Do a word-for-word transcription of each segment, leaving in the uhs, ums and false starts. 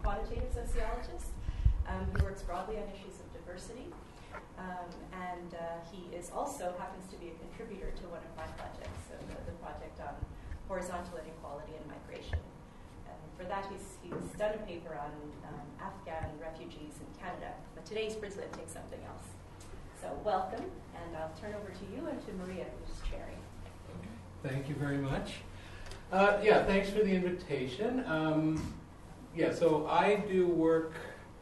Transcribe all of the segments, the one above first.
quantitative sociologist. Um, he works broadly on issues of diversity, um, and uh, he is also happens to be a contributor to one of my projects, so the, the project on horizontal inequality and migration. And for that, he's, he's done a paper on um, Afghan refugees in Canada, but today he's presenting something else. So welcome, and I'll turn over to you and to Maria, who's chairing. Okay. Thank you very much. Uh, yeah, thanks for the invitation. Um, yeah, so I do work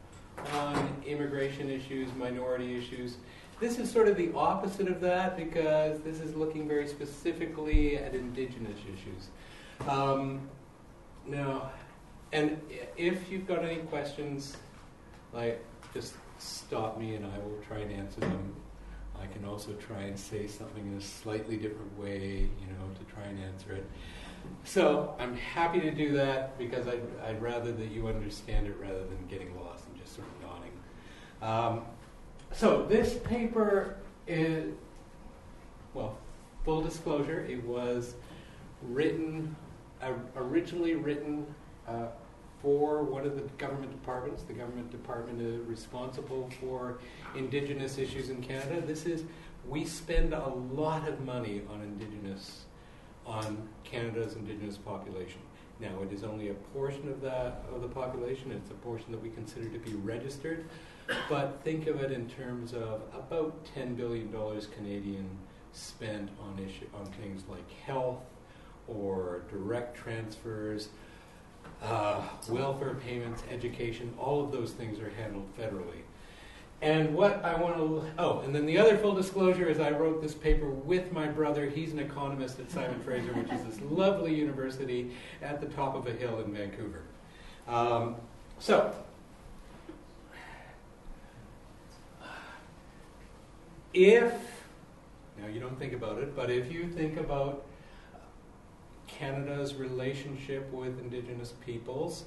on immigration issues, minority issues. This is sort of the opposite of that because this is looking very specifically at indigenous issues. Um, now, and if you've got any questions, like, just stop me and I will try and answer them. I can also try and say something in a slightly different way, you know, to try and answer it. So I'm happy to do that because I'd, I'd rather that you understand it rather than getting lost and just sort of nodding. Um, so this paper is, well, full disclosure, it was written, uh, originally written uh, for one of the government departments, the government department is responsible for Indigenous issues in Canada. This is, we spend a lot of money on Indigenous on Canada's Indigenous population. Now, it is only a portion of that of the population. It's a portion that we consider to be registered, but think of it in terms of about ten billion dollars Canadian spent on issue on things like health or direct transfers, uh, welfare payments, education. All of those things are handled federally. And what I want to, oh, and then the other full disclosure is I wrote this paper with my brother. He's an economist at Simon Fraser, which is this lovely university at the top of a hill in Vancouver. Um, so, if, now you don't think about it, but if you think about Canada's relationship with Indigenous peoples,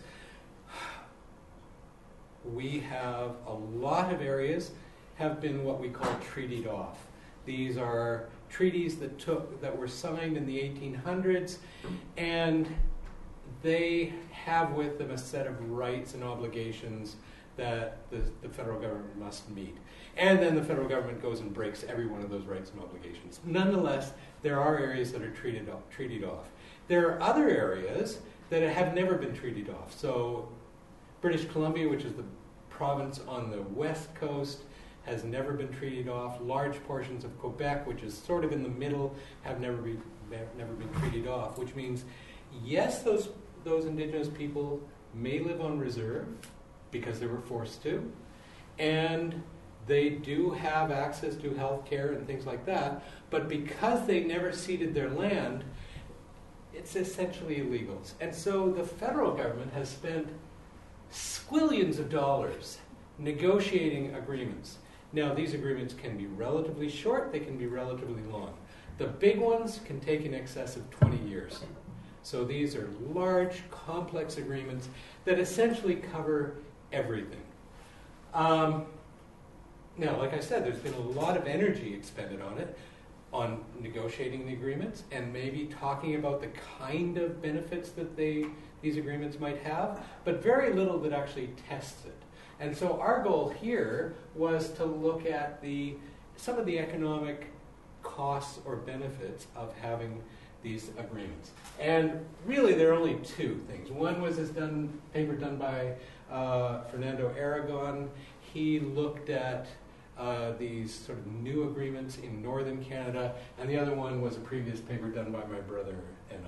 we have a lot of areas have been what we call treatied off. These are treaties that took that were signed in the eighteen hundreds, and they have with them a set of rights and obligations that the, the federal government must meet. And then the federal government goes and breaks every one of those rights and obligations. Nonetheless, there are areas that are treated off, treated off. There are other areas that have never been treated off. So British Columbia, which is the province on the west coast, has never been treated off. Large portions of Quebec, which is sort of in the middle, have never been never been treated off. Which means, yes, those those Indigenous people may live on reserve because they were forced to, and they do have access to health care and things like that. But because they never ceded their land, it's essentially illegal. And so the federal government has spent squillions of dollars negotiating agreements. Now, these agreements can be relatively short, they can be relatively long. The big ones can take in excess of twenty years. So these are large, complex agreements that essentially cover everything. Um, now, like I said, there's been a lot of energy expended on it, on negotiating the agreements and maybe talking about the kind of benefits that they these agreements might have, but very little that actually tests it. And so our goal here was to look at the some of the economic costs or benefits of having these agreements. And really there are only two things. One was this done paper done by uh, Fernando Aragon. He looked at uh, these sort of new agreements in northern Canada, and the other one was a previous paper done by my brother and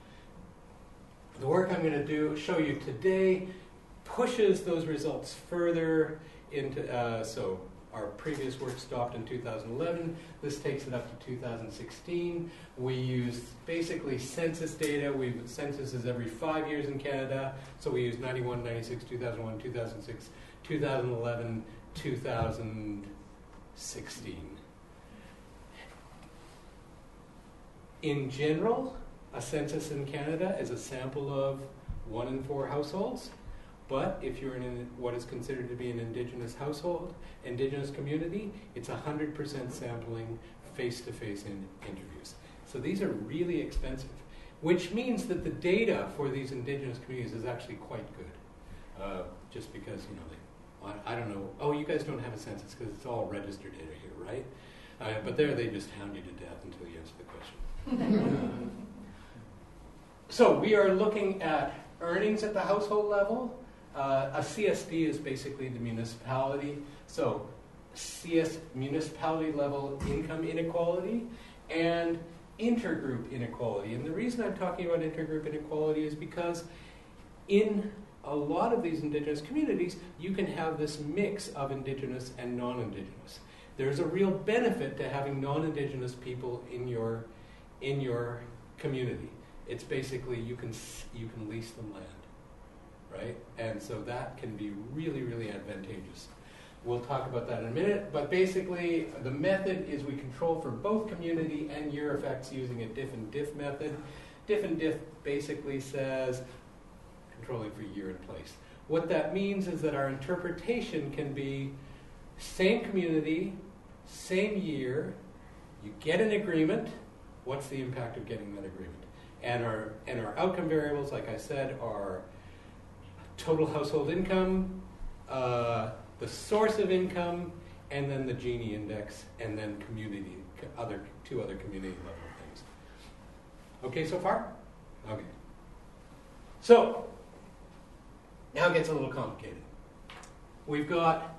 I. The work I'm going to do, show you today, pushes those results further into, uh, so our previous work stopped in two thousand eleven. This takes it up to two thousand sixteen. We used basically census data. We census is every five years in Canada. So we use ninety-one, ninety-six, two thousand one, two thousand six, two thousand eleven, two thousand sixteen. In general, a census in Canada is a sample of one in four households. But if you're in what is considered to be an Indigenous household, Indigenous community, it's one hundred percent sampling face-to-face in interviews. So these are really expensive, which means that the data for these Indigenous communities is actually quite good. uh, just because, you know, they, I, I don't know, oh, you guys don't have a census because it's all registered data here, right? Uh, but there they just hound you to death until you answer the question. So we are looking at earnings at the household level. Uh, a C S D is basically the municipality. So C S municipality level income inequality and intergroup inequality. And the reason I'm talking about intergroup inequality is because in a lot of these Indigenous communities, you can have this mix of Indigenous and non-Indigenous. There's a real benefit to having non-Indigenous people in your in your community. It's basically you can you can lease them land, right? And so that can be really, really advantageous. We'll talk about that in a minute, but basically the method is we control for both community and year effects using a diff and diff method. Diff and diff basically says controlling for year and place. What that means is that our interpretation can be same community, same year, you get an agreement, what's the impact of getting that agreement? And our, and our outcome variables, like I said, are total household income, uh, the source of income, and then the Gini index, and then community, other two other community level things. Okay so far? Okay. So, now it gets a little complicated. We've got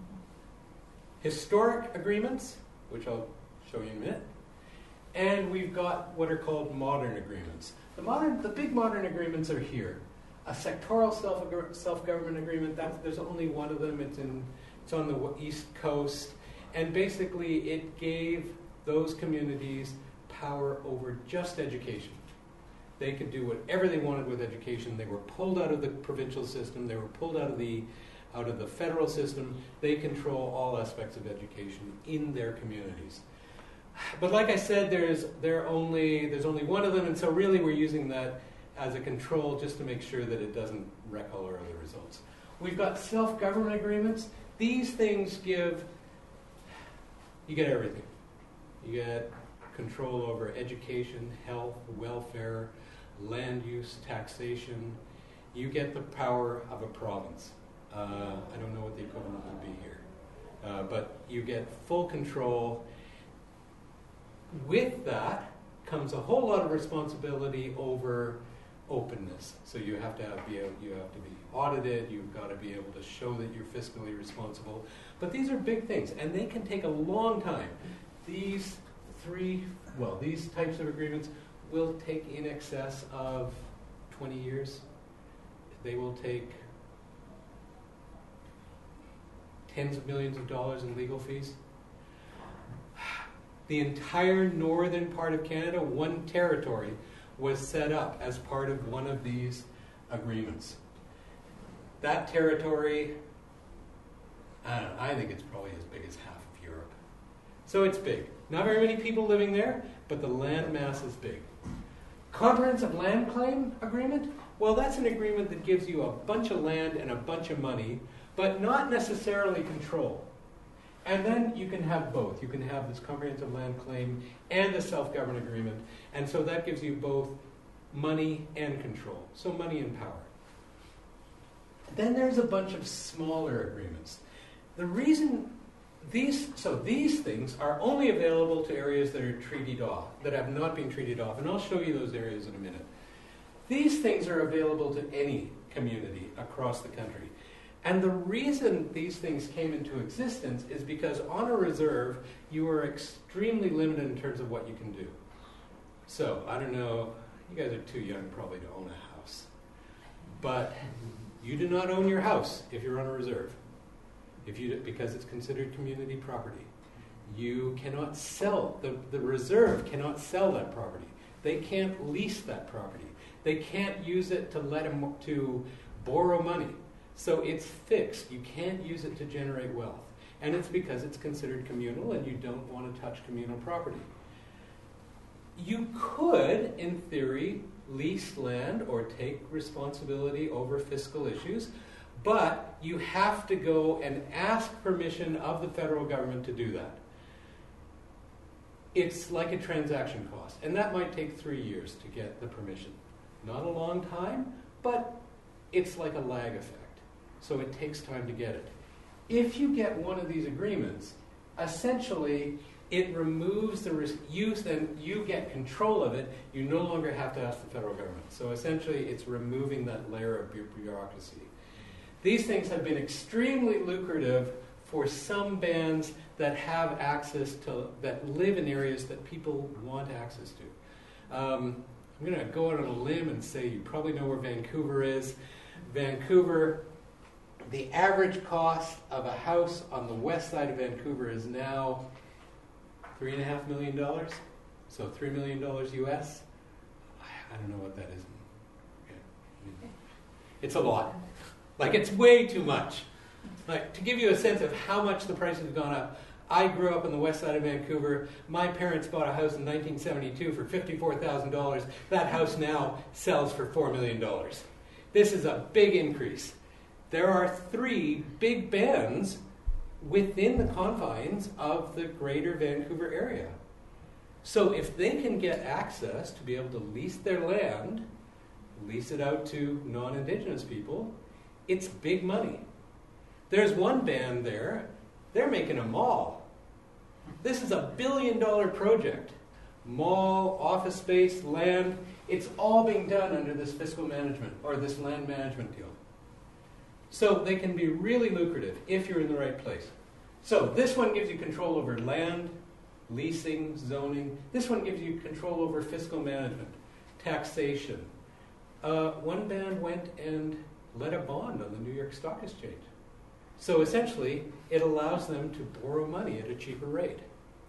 historic agreements, which I'll show you in a minute, and we've got what are called modern agreements. The modern, the big modern agreements are here. A sectoral self self-government agreement, that's, there's only one of them. It's in it's on the East Coast, and basically it gave those communities power over just education. They could do whatever they wanted with education. They were pulled out of the provincial system. They were pulled out of the out of the federal system. They control all aspects of education in their communities. But like I said, there's there only there's only one of them, and so really we're using that as a control just to make sure that it doesn't wreck all our other results. We've got self-government agreements. These things give, you get everything. You get control over education, health, welfare, land use, taxation. You get the power of a province. Uh, I don't know what the equivalent would be here. Uh, but you get full control. With that comes a whole lot of responsibility over openness. So you have to have, be able, you have to be audited. You've got to be able to show that you're fiscally responsible. But these are big things, and they can take a long time. These three, well, these types of agreements will take in excess of twenty years. They will take tens of millions of dollars in legal fees. The entire northern part of Canada, one territory, was set up as part of one of these agreements. That territory, I don't know, I think it's probably as big as half of Europe. So it's big. Not very many people living there, but the land mass is big. Comprehensive land claim agreement? Well, that's an agreement that gives you a bunch of land and a bunch of money, but not necessarily control. And then you can have both. You can have this comprehensive land claim and the self-government agreement. And so that gives you both money and control. So money and power. Then there's a bunch of smaller agreements. The reason these, so these things are only available to areas that are treated off, that have not been treated off. And I'll show you those areas in a minute. These things are available to any community across the country. And the reason these things came into existence is because on a reserve, you are extremely limited in terms of what you can do. So, I don't know, you guys are too young probably to own a house. But you do not own your house if you're on a reserve, if you, because it's considered community property. You cannot sell, the, the reserve cannot sell that property. They can't lease that property. They can't use it to let them, to borrow money. So it's fixed. You can't use it to generate wealth. And it's because it's considered communal and you don't want to touch communal property. You could, in theory, lease land or take responsibility over fiscal issues, but you have to go and ask permission of the federal government to do that. It's like a transaction cost, and that might take three years to get the permission. Not a long time, but it's like a lag effect. so it takes time to get it. If you get one of these agreements, essentially it removes the res- use, then you get control of it. You no longer have to ask the federal government. So essentially it's removing that layer of bu- bureaucracy. These things have been extremely lucrative for some bands that have access to, that live in areas that people want access to. Um, I'm going to go out on a limb and say you probably know where Vancouver is. Vancouver, the average cost of a house on the west side of Vancouver is now three and a half million dollars. So three million dollars U S. I don't know what that is. It's a lot. Like, it's way too much. Like, to give you a sense of how much the prices have gone up, I grew up on the west side of Vancouver. My parents bought a house in nineteen seventy-two for fifty-four thousand dollars. That house now sells for four million dollars. This is a big increase. There are three big bands within the confines of the greater Vancouver area. So if they can get access to be able to lease their land, lease it out to non-Indigenous people, it's big money. There's one band there, they're making a mall. This is a billion dollar project. Mall, office space, land, it's all being done under this fiscal management, or this land management deal. So they can be really lucrative if you're in the right place. So this one gives you control over land, leasing, zoning. This one gives you control over fiscal management, taxation. Uh, one band went and led a bond on the New York Stock Exchange. So essentially, it allows them to borrow money at a cheaper rate.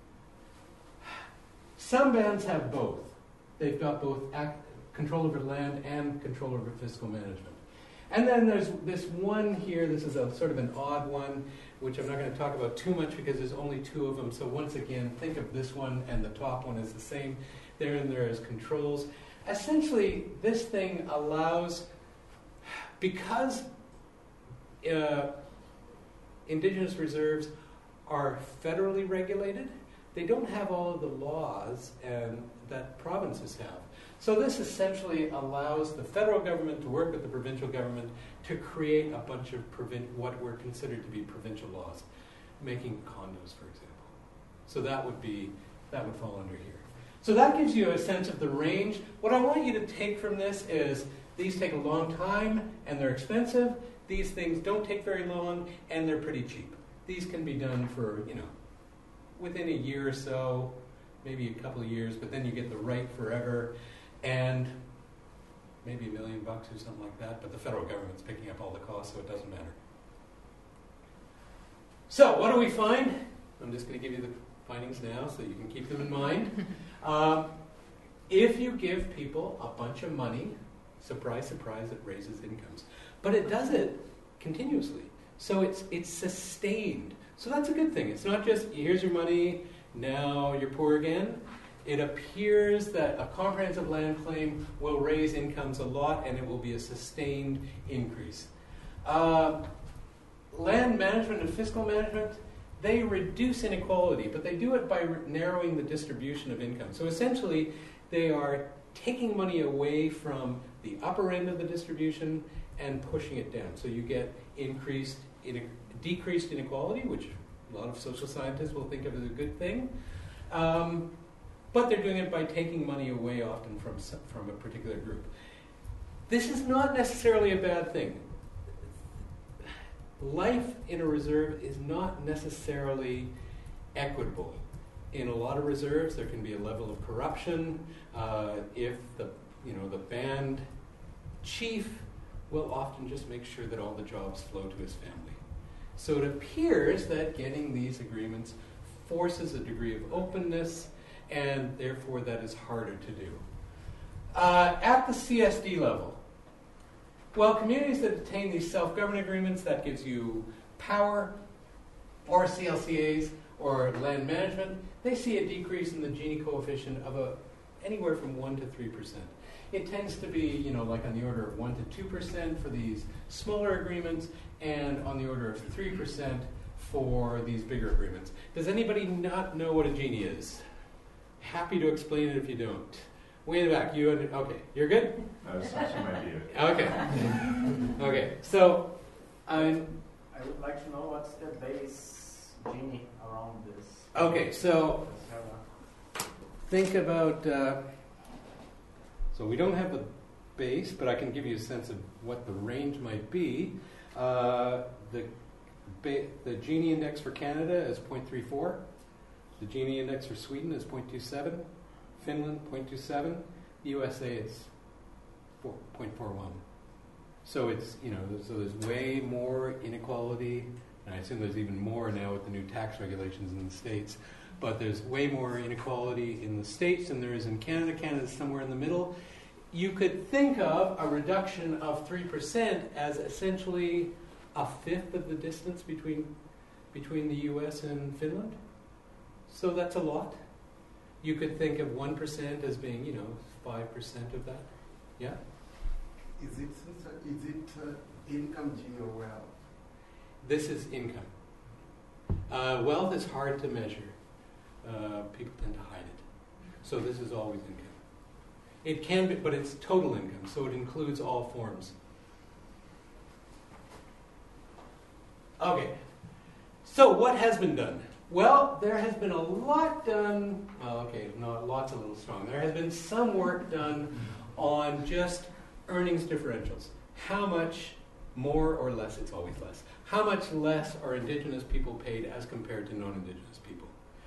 Some bands have both. They've got both act, control over land and control over fiscal management. And then there's this one here, this is a sort of an odd one, which I'm not going to talk about too much because there's only two of them. So once again, think of this one and the top one as the same. There and there as controls. Essentially, this thing allows, because uh, Indigenous reserves are federally regulated, they don't have all of the laws and that provinces have. So this essentially allows the federal government to work with the provincial government to create a bunch of provin- what were considered to be provincial laws, making condos, for example. So that would be that would fall under here. So that gives you a sense of the range. What I want you to take from this is these take a long time and they're expensive. These things don't take very long and they're pretty cheap. These can be done for, you know, within a year or so, maybe a couple of years, but then you get the right forever. And maybe a million bucks or something like that, but the federal government's picking up all the costs, so it doesn't matter. So, what do we find? I'm just going to give you the findings now so you can keep them in mind. Um, if you give people a bunch of money, surprise, surprise, it raises incomes. But it does it continuously. So it's it's sustained. So that's a good thing. It's not just, here's your money, now you're poor again. It appears that a comprehensive land claim will raise incomes a lot and it will be a sustained increase. Uh, land management and fiscal management, they reduce inequality, but they do it by re- narrowing the distribution of income. So essentially, they are taking money away from the upper end of the distribution and pushing it down. So you get increased, in, decreased inequality, which a lot of social scientists will think of as a good thing. Um, But they're doing it by taking money away often from, from a particular group. This is not necessarily a bad thing. Life in a reserve is not necessarily equitable. In a lot of reserves, there can be a level of corruption. Uh, if the, you know, the band chief will often just make sure that all the jobs flow to his family. So it appears that getting these agreements forces a degree of openness, and therefore that is harder to do. Uh, at the C S D level, well, communities that attain these self-government agreements, that gives you power, or C L C As, or land management, they see a decrease in the Gini coefficient of a, anywhere from one to three percent. It tends to be, you know, like on the order of one to two percent for these smaller agreements, and on the order of three percent for these bigger agreements. Does anybody not know what a Gini is? Happy to explain it if you don't. Way in the back, you, under, okay, you're good? Uh, some, some idea. Okay. Okay, so I'm, I would like to know what's the base Gini around this. okay, so think about, uh, so we don't have the base, but I can give you a sense of what the range might be. Uh, the, ba- the Gini index for Canada is zero point three four. The Gini index for Sweden is zero point two seven. Finland, zero point two seven. The U S A is zero point four one. So it's, you know, so there's way more inequality, and I assume there's even more now with the new tax regulations in the States, but there's way more inequality in the States than there is in Canada. Canada's somewhere in the middle. You could think of a reduction of three percent as essentially a fifth of the distance between between the U S and Finland. So that's a lot. You could think of one percent as being, you know, five percent of that. Yeah? Is it, is it uh, income Gini or wealth? This is income. Uh, wealth is hard to measure. Uh, people tend to hide it. So this is always income. It can be, but it's total income, so it includes all forms. Okay. So what has been done? Well, there has been a lot done. Oh, okay, no, lots a little strong. There has been some work done on just earnings differentials. How much more or less, it's always less, how much less are Indigenous people paid as compared to non-Indigenous people?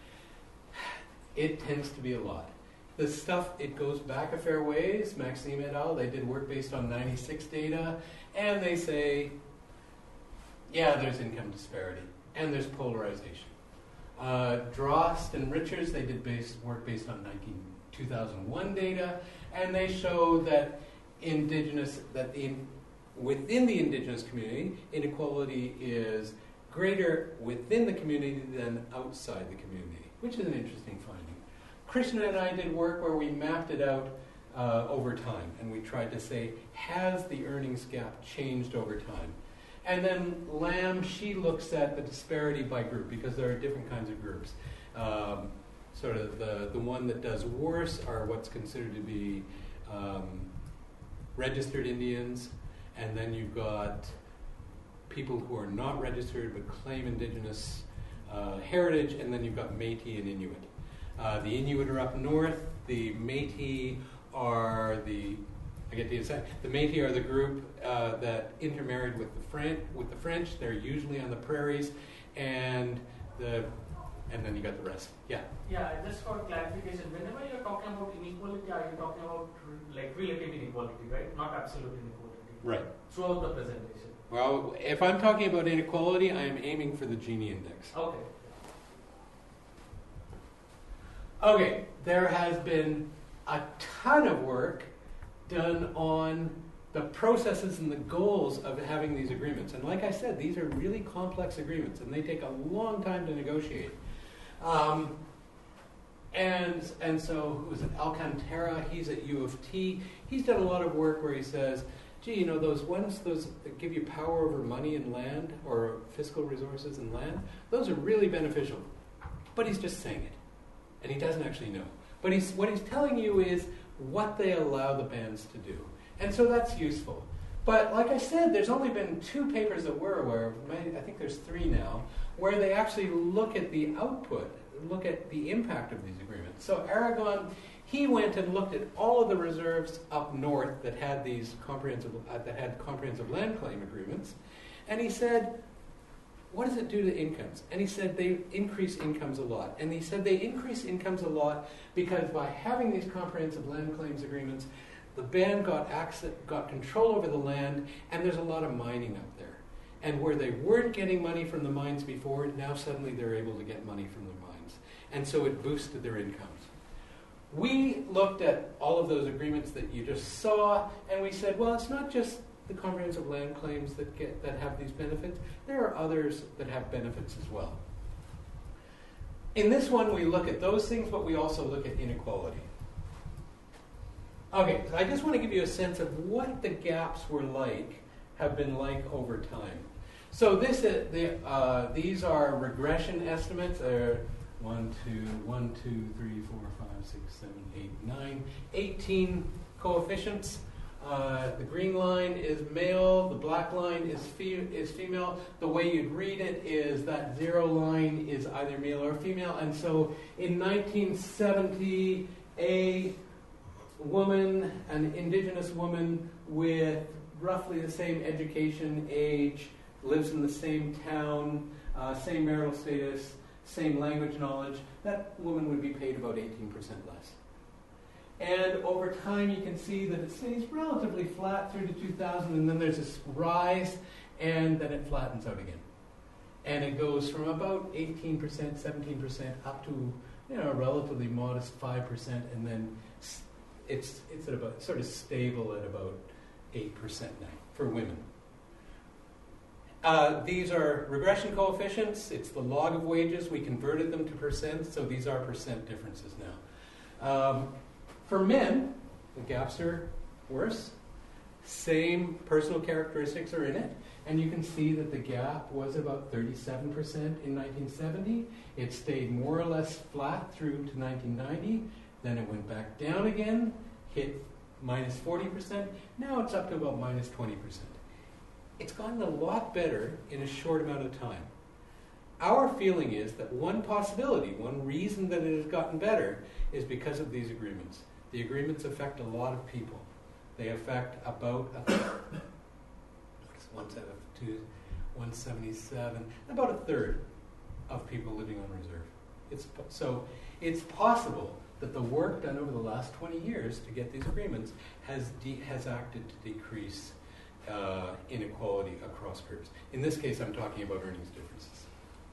It tends to be a lot. The stuff, it goes back a fair ways. Maxime et al., they did work based on ninety-six data, and they say, yeah, there's income disparity, and there's polarization. Uh, Drost and Richards, they did base, work based on two thousand one data, and they show that Indigenous, that in, within the Indigenous community, inequality is greater within the community than outside the community, which is an interesting finding. Krishna and I did work where we mapped it out uh, over time, and we tried to say, has the earnings gap changed over time? And then Lamb, she looks at the disparity by group, because there are different kinds of groups. Um, sort of the, the one that does worse are what's considered to be um, registered Indians, and then you've got people who are not registered but claim Indigenous uh, heritage, and then you've got Métis and Inuit. Uh, the Inuit are up north. The Métis are the I get to say the Métis are the group uh, that intermarried with the French. With the French, they're usually on the prairies, and the and then you got the rest. Yeah. Yeah. Just for clarification, whenever you're talking about inequality, are you talking about like relative inequality, right? Not absolute inequality. Right. Throughout the presentation. Well, if I'm talking about inequality, I am aiming for the Gini index. Okay. Okay, there has been a ton of work done on the processes and the goals of having these agreements. And like I said, these are really complex agreements, and they take a long time to negotiate. Um, and and so, who was it? Alcantara, he's at U of T. He's done a lot of work where he says, gee, you know, those ones those that give you power over money and land, or fiscal resources and land, those are really beneficial. But he's just saying it. And he doesn't actually know. But he's, what he's telling you is what they allow the bands to do. And so that's useful. But like I said, there's only been two papers that we're aware of, I think there's three now, where they actually look at the output, look at the impact of these agreements. So Aragon, he went and looked at all of the reserves up north that had these comprehensive, uh, that had comprehensive land claim agreements, and he said, what does it do to incomes? And he said they increase incomes a lot. And he said they increase incomes a lot because by having these comprehensive land claims agreements, the band got access, got control over the land, and there's a lot of mining up there. And where they weren't getting money from the mines before, now suddenly they're able to get money from the mines. And so it boosted their incomes. We looked at all of those agreements that you just saw, and we said, well, it's not just the comprehensive land claims that get that have these benefits. There are others that have benefits as well. In this one, we look at those things, but we also look at inequality. Okay, so I just want to give you a sense of what the gaps were like, have been like over time. So this, uh, the, uh, these are regression estimates. They're one, two, one, two, three, four, five, six, seven, eight, nine, eighteen coefficients. Uh, the green line is male, the black line is, fe- is female. The way you'd read it is that zero line is either male or female. And so in nineteen seventy, a woman, an indigenous woman with roughly the same education, age, lives in the same town, uh, same marital status, same language knowledge, that woman would be paid about eighteen percent less. And over time, you can see that it stays relatively flat through to two thousand, and then there's this rise, and then it flattens out again. And it goes from about eighteen percent, seventeen percent, up to, you know, a relatively modest five percent, and then it's it's at about sort of stable at about eight percent now for women. Uh, these are regression coefficients. It's the log of wages. We converted them to percent, so these are percent differences now. Um, For men, the gaps are worse. Same personal characteristics are in it. And you can see that the gap was about thirty-seven percent in nineteen seventy. It stayed more or less flat through to nineteen ninety. Then it went back down again, hit minus forty percent. Now it's up to about minus twenty percent. It's gotten a lot better in a short amount of time. Our feeling is that one possibility, one reason that it has gotten better, is because of these agreements. The agreements affect a lot of people. They affect about a one seventy-two, one seventy-seven, about a third of people living on reserve. It's, so it's possible that the work done over the last twenty years to get these agreements has de- has acted to decrease uh, inequality across groups. In this case, I'm talking about earnings differences.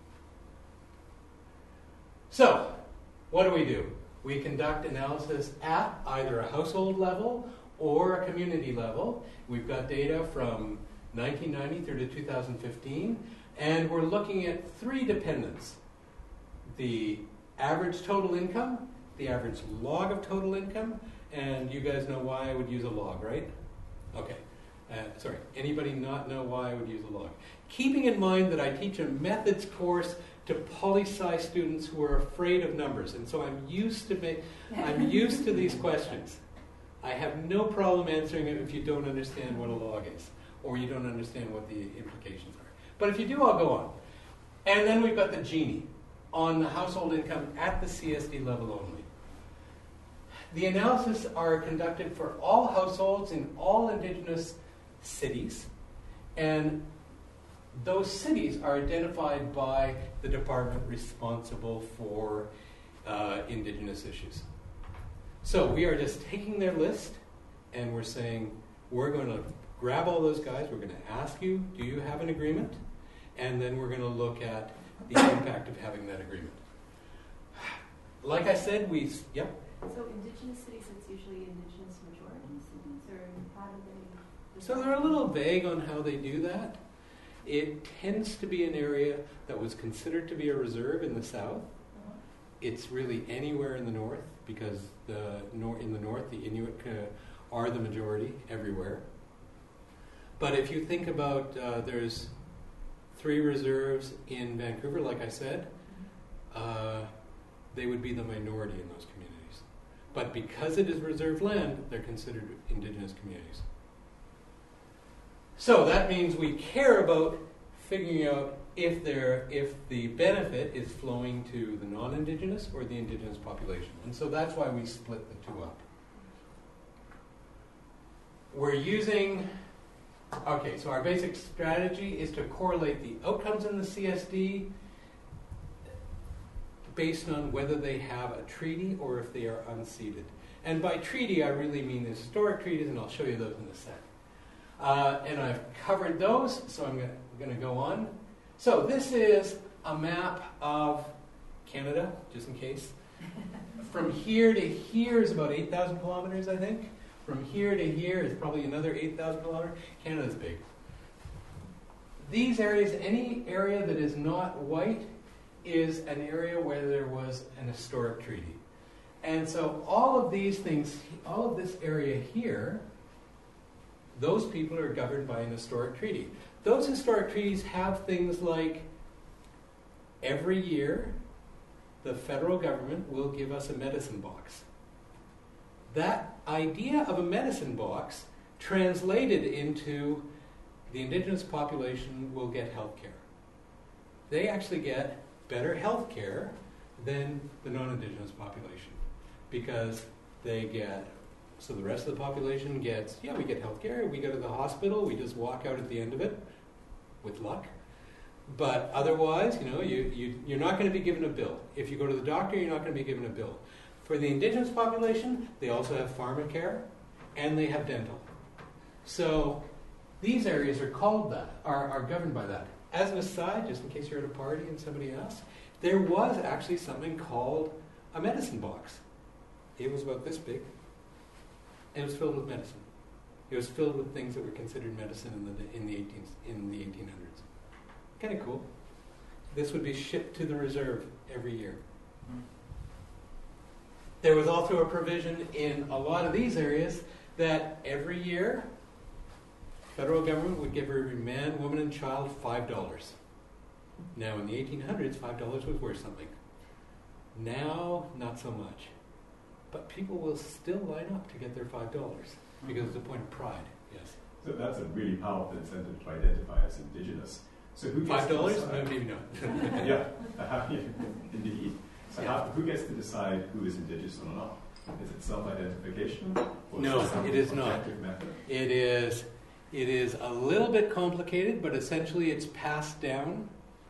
So, what do we do? We conduct analysis at either a household level or a community level. We've got data from nineteen ninety through to two thousand fifteen, and we're looking at three dependents. The average total income, the average log of total income, and you guys know why I would use a log, right? Okay. Uh, sorry, anybody not know why I would use a log? Keeping in mind that I teach a methods course to poli-sci students who are afraid of numbers, and so I'm used to make, I'm used to these questions. I have no problem answering it if you don't understand what a log is, or you don't understand what the implications are. But if you do, I'll go on. And then we've got the Gini on the household income at the C S D level only. The analysis are conducted for all households in all indigenous cities, and those cities are identified by the department responsible for uh, indigenous issues. So we are just taking their list and we're saying, we're going to grab all those guys, we're going to ask you, do you have an agreement? And then we're going to look at the impact of having that agreement. Like I said, we, yep. So indigenous cities, it's usually indigenous majority cities, or how do they... So they're a little vague on how they do that. It tends to be an area that was considered to be a reserve in the south. Uh-huh. It's really anywhere in the north, because the nor- in the north, the Inuit uh, are the majority everywhere. But if you think about, uh, there's three reserves in Vancouver, like I said, uh, they would be the minority in those communities. But because it is reserved land, they're considered indigenous communities. So that means we care about figuring out if there, if the benefit is flowing to the non-indigenous or the indigenous population. And so that's why we split the two up. We're using, okay, so our basic strategy is to correlate the outcomes in the C S D based on whether they have a treaty or if they are unceded. And by treaty, I really mean the historic treaties, and I'll show you those in a sec. Uh, and I've covered those, so I'm going to go on. So this is a map of Canada, just in case. From here to here is about eight thousand kilometers, I think. From here to here is probably another eight thousand kilometers. Canada's big. These areas, any area that is not white, is an area where there was an historic treaty. And so all of these things, all of this area here, those people are governed by an historic treaty. Those historic treaties have things like every year the federal government will give us a medicine box. That idea of a medicine box translated into the indigenous population will get health care. They actually get better health care than the non-indigenous population because they get, so the rest of the population gets, yeah, we get health care, we go to the hospital, we just walk out at the end of it with luck. But otherwise, you know, you, you, you're not going to be given a bill. If you go to the doctor, you're not going to be given a bill. For the indigenous population, they also have pharmacare and they have dental. So these areas are called that, are, are governed by that. As an aside, just in case you're at a party and somebody asks, there was actually something called a medicine box. It was about this big, and it was filled with medicine. It was filled with things that were considered medicine in the in the eighteenth in the eighteen hundreds. Kind of cool. This would be shipped to the reserve every year. Mm. There was also a provision in a lot of these areas that every year, federal government would give every man, woman, and child five dollars. Now, in the eighteen hundreds, five dollars was worth something. Now, not so much. But people will still line up to get their five dollars because it's a point of pride. Yes. So that's a really powerful incentive to identify as indigenous. So who gets five dollars? to decide? No, maybe not. Yeah, uh, yeah, indeed. So Yeah. how, who gets to decide who is indigenous or not? Is it self-identification? Or No, is some it is not. objective method? It is, it is a little bit complicated, but essentially it's passed down.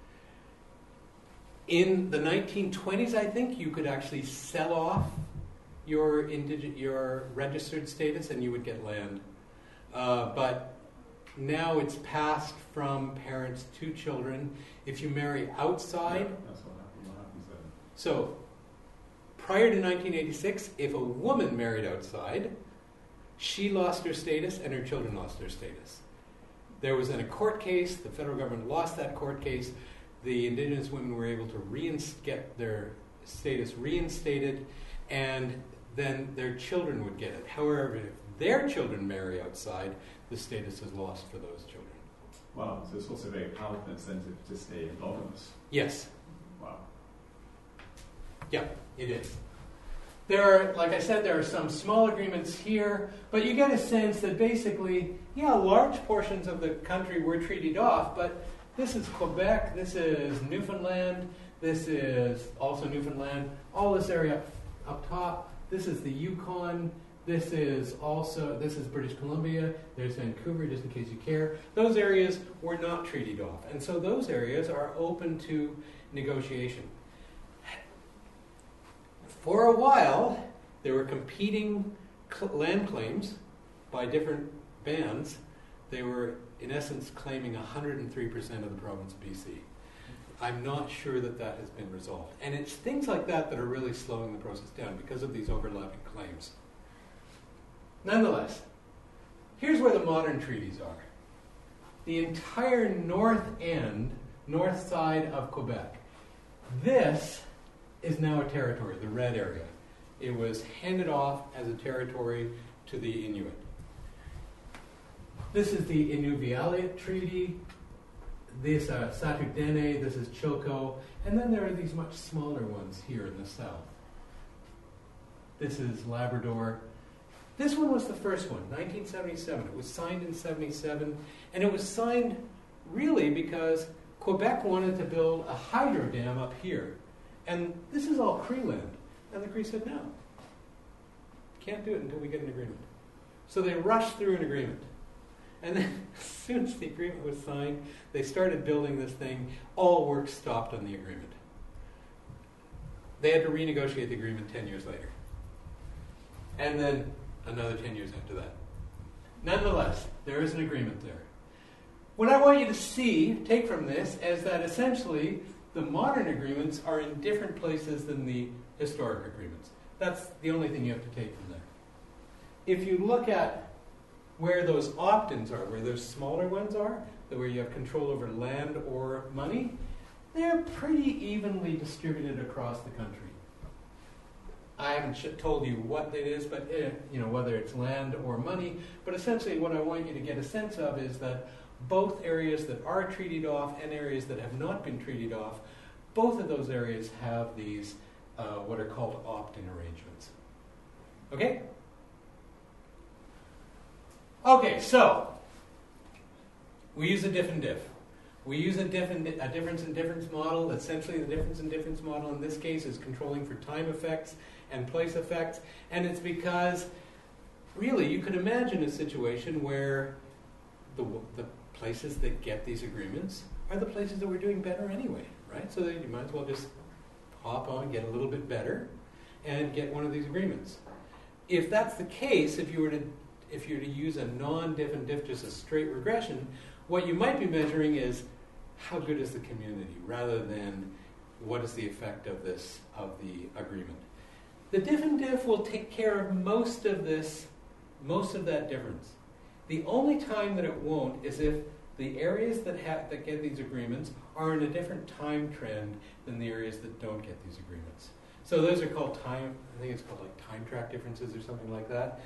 In the nineteen twenties, I think, you could actually sell off your indige- your registered status and you would get land. Uh, but now it's passed from parents to children. If you marry outside, Yeah, that's what happens. What happens then? so prior to nineteen eighty-six, if a woman married outside, she lost her status and her children lost their status. There was then a court case, the federal government lost that court case, the indigenous women were able to reinst- get their status reinstated, and then their children would get it. However, if their children marry outside, the status is lost for those children. Wow, so it's also a very powerful incentive to stay anonymous. Yes. Wow. Yeah, it is. There are, like I said, there are some small agreements here, but you get a sense that basically, yeah, large portions of the country were treated off, but this is Quebec, this is Newfoundland, this is also Newfoundland, all this area up, up top, this is the Yukon, this is also, this is British Columbia, there's Vancouver, just in case you care. Those areas were not treated off, and so those areas are open to negotiation. For a while, there were competing cl- land claims by different bands. They were, in essence, claiming one hundred three percent of the province of B C. I'm not sure that that has been resolved. And it's things like that that are really slowing the process down because of these overlapping claims. Nonetheless, here's where the modern treaties are. The entire north end, north side of Quebec. This is now a territory, the red area. It was handed off as a territory to the Inuit. This is the Inuvialuit Treaty, this uh, Satudene, this is Chilco, and then there are these much smaller ones here in the south. This is Labrador. This one was the first one, nineteen seventy-seven. It was signed in seventy-seven, and it was signed really because Quebec wanted to build a hydro dam up here. And this is all Cree land. And the Cree said, no, can't do it until we get an agreement. So they rushed through an agreement. And then as soon as the agreement was signed, they started building this thing. All work stopped on the agreement. They had to renegotiate the agreement ten years later. And then another ten years after that. Nonetheless, there is an agreement there. What I want you to see, take from this, is that essentially the modern agreements are in different places than the historic agreements. That's the only thing you have to take from there. If you look at where those opt-ins are, where those smaller ones are, where you have control over land or money, they're pretty evenly distributed across the country. I haven't sh- told you what it is, but eh, you know, whether it's land or money, but essentially what I want you to get a sense of is that both areas that are treated off and areas that have not been treated off, both of those areas have these uh, what are called opt-in arrangements. Okay? Okay, so we use a diff and diff. We use a, diff and, a difference in difference model. Essentially, the difference in difference model in this case is controlling for time effects and place effects. And it's because, really, you could imagine a situation where the, the places that get these agreements are the places that we're doing better anyway, right? So that you might as well just hop on, get a little bit better, and get one of these agreements. If that's the case, if you were to if you were to use a non-diff and diff, just a straight regression, what you might be measuring is how good is the community, rather than what is the effect of this of the agreement. The diff and diff will take care of most of this, most of that difference. The only time that it won't is if the areas that have that get these agreements are in a different time trend than the areas that don't get these agreements. So those are called time, I think it's called like time track differences or something like that.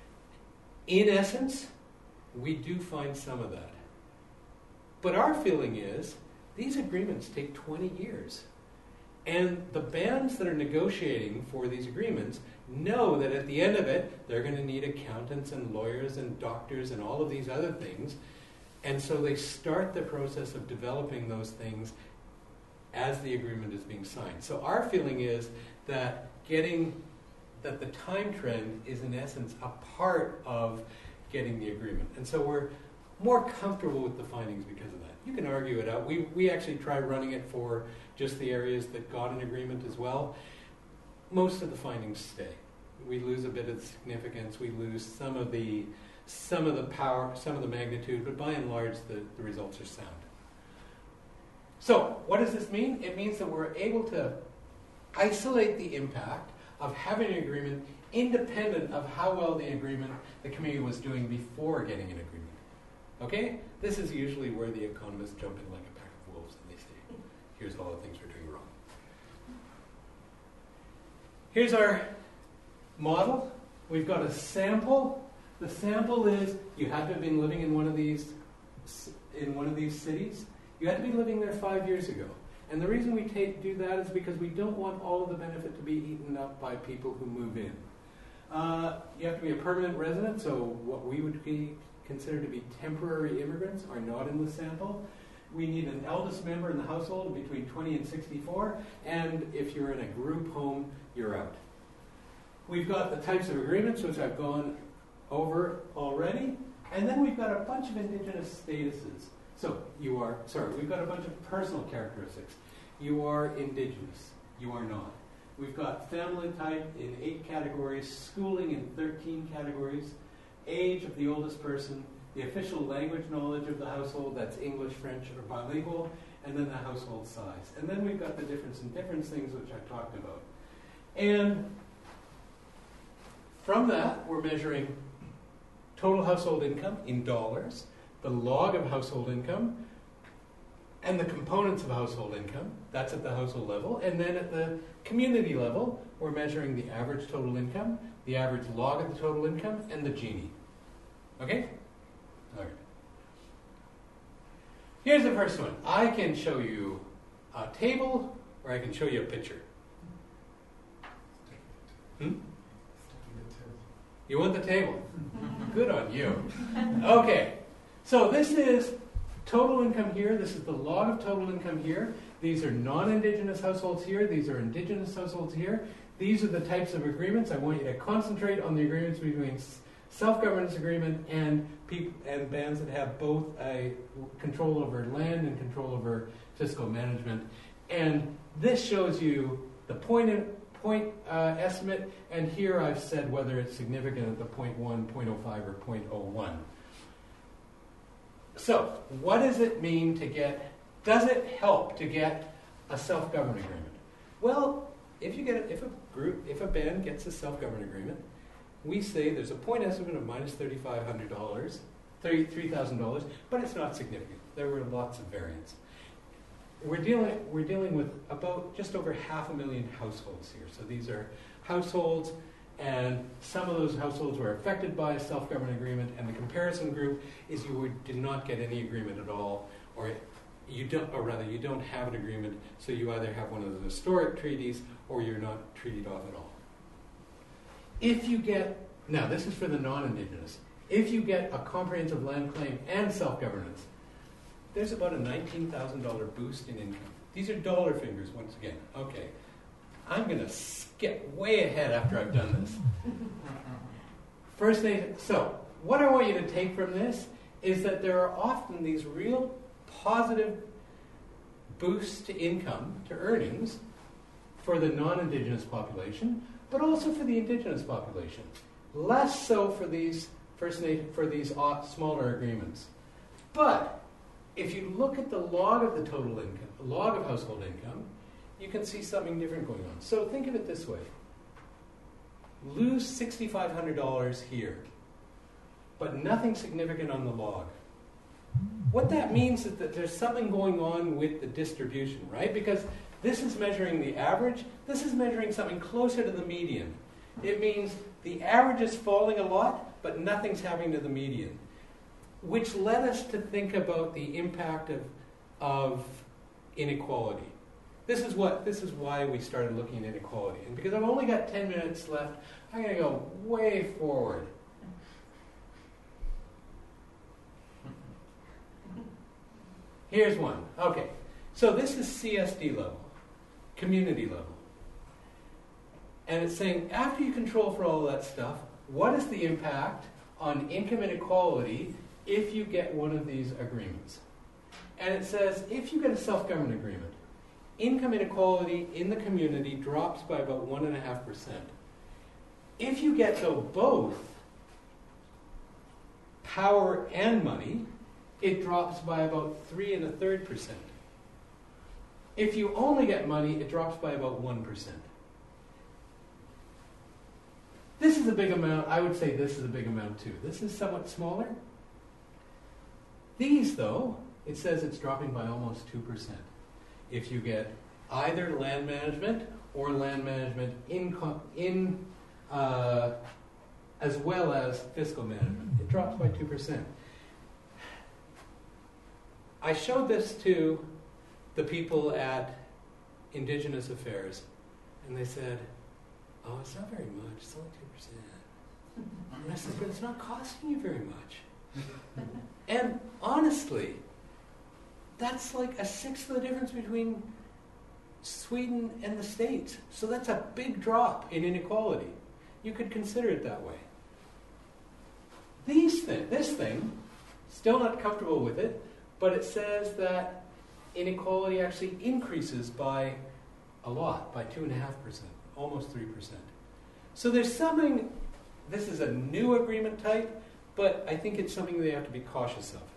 In essence, we do find some of that. But our feeling is these agreements take twenty years. And the bands that are negotiating for these agreements know that at the end of it, they're going to need accountants and lawyers and doctors and all of these other things. And so they start the process of developing those things as the agreement is being signed. So our feeling is that getting, that the time trend is in essence a part of getting the agreement. And so we're more comfortable with the findings because of that. You can argue it out. We, we actually try running it for just the areas that got an agreement as well. Most of the findings stay. We lose a bit of significance. We lose some of the some of the power, some of the magnitude, but by and large, the, the results are sound. So, what does this mean? It means that we're able to isolate the impact of having an agreement independent of how well the agreement, the community was doing before getting an agreement. Okay? This is usually where the economists jump in like a pack of wolves and they say, here's all the things we're doing wrong. Here's our model. We've got a sample. The sample is you had to have been living in one of these in one of these cities. You had to be living there five years ago. And the reason we take, do that is because we don't want all of the benefit to be eaten up by people who move in. Uh, you have to be a permanent resident, so what we would be considered to be temporary immigrants are not in the sample. We need an eldest member in the household between twenty and sixty-four, and if you're in a group home, you're out. We've got the types of agreements, which I've gone over already, and then we've got a bunch of indigenous statuses. So you are, sorry, we've got a bunch of personal characteristics. You are indigenous. You are not. We've got family type in eight categories, schooling in thirteen categories, age of the oldest person, the official language knowledge of the household, that's English, French, or bilingual, and then the household size. And then we've got the difference in difference things, which I talked about. And from that, we're measuring total household income in dollars, the log of household income, and the components of household income. That's at the household level. And then at the community level, we're measuring the average total income, the average log of the total income, and the Gini. Okay? All right. Here's the first one. I can show you a table, or I can show you a picture. Hmm? You want the table? Good on you. Okay. So this is total income here. This is the log of total income here. These are non-indigenous households here. These are indigenous households here. These are the types of agreements. I want you to concentrate on the agreements between self-governance agreement and peop- and bands that have both a control over land and control over fiscal management. And this shows you the point in, point uh, estimate, and here I've said whether it's significant at the zero point one, zero point zero five, or zero point zero one. So, what does it mean to get, does it help to get a self-government agreement? Well, if you get, if a group, if a band gets a self-government agreement, we say there's a point estimate of minus thirty-five hundred dollars, thirty-three thousand dollars, but it's not significant. There were lots of variance. We're dealing, we're dealing with about just over half a million households here. So these are households, and some of those households were affected by a self-government agreement, and the comparison group is you would, did not get any agreement at all, or you don't, or rather you don't have an agreement, so you either have one of the historic treaties or you're not treated off at all. If you get, now this is for the non-indigenous, If you get a comprehensive land claim and self-governance, there's about a nineteen thousand dollars boost in income. These are dollar figures once again. Okay, I'm going to skip way ahead after I've done this. First Nation, so what I want you to take from this is that there are often these real positive boosts to income, to earnings, for the non-Indigenous population, but also for the Indigenous population. Less so for these First Nation, for these smaller agreements. But if you look at the log of the total income, log of household income, you can see something different going on. So think of it this way. Lose six thousand five hundred dollars here, but nothing significant on the log. What that means is that there's something going on with the distribution, right? Because this is measuring the average, this is measuring something closer to the median. It means the average is falling a lot, but nothing's happening to the median, which led us to think about the impact of, of inequality. This is what this is why we started looking at inequality. And because I've only got ten minutes left, I'm going to go way forward. Here's one. Okay. So this is C S D level, community level. And it's saying, after you control for all that stuff, what is the impact on income inequality if you get one of these agreements? And it says, if you get a self-government agreement, income inequality in the community drops by about one point five percent. If you get, though, both power and money, it drops by about three and a third percent. If you only get money, it drops by about one percent. This is a big amount. I would say this is a big amount too. This is somewhat smaller. These, though, it says it's dropping by almost two percent. If you get either land management or land management in, in uh, as well as fiscal management, it drops by two percent. I showed this to the people at Indigenous Affairs, and they said, oh, it's not very much, it's only two percent. And I said, but it's not costing you very much. And honestly, that's like a sixth of the difference between Sweden and the States. So that's a big drop in inequality. You could consider it that way. These thing, this thing, still not comfortable with it, but it says that inequality actually increases by a lot, by two point five percent, almost three percent. So there's something, this is a new agreement type, but I think it's something they have to be cautious of.